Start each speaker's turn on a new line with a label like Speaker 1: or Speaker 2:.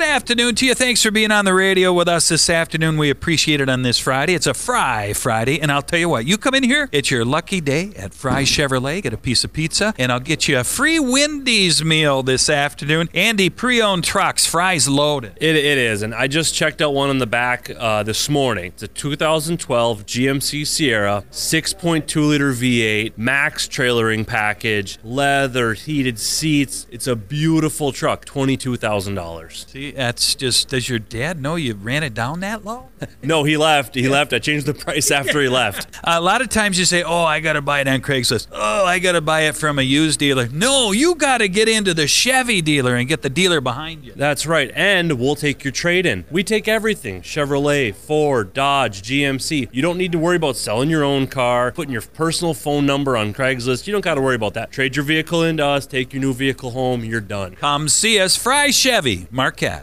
Speaker 1: Good afternoon to you. Thanks for being on the radio with us this afternoon. We appreciate it on this Friday. It's a Fry Friday, and I'll tell you what, you come in here, it's your lucky day at Fry Chevrolet. Get a piece of pizza, and I'll get you a free Wendy's meal this afternoon. Andy, pre-owned trucks, Fry's loaded.
Speaker 2: It is, and I just checked out one in the back this morning. It's a 2012 GMC Sierra, 6.2-liter V8, max trailering package, leather, heated seats. It's a beautiful truck, $22,000.
Speaker 1: See, that's just, does your dad know you ran it down that low?
Speaker 2: No, he left. I changed the price after he left.
Speaker 1: A lot of times you say, oh, I got to buy it on Craigslist. Oh, I got to buy it from a used dealer. No, you got to get into the Chevy dealer and get the dealer behind you.
Speaker 2: That's right, and we'll take your trade-in. We take everything, Chevrolet, Ford, Dodge, GMC. You don't need to worry about selling your own car, putting your personal phone number on Craigslist. You don't got to worry about that. Trade your vehicle into us, take your new vehicle home, you're done.
Speaker 1: Come see us, Fry Chevy, Marquette.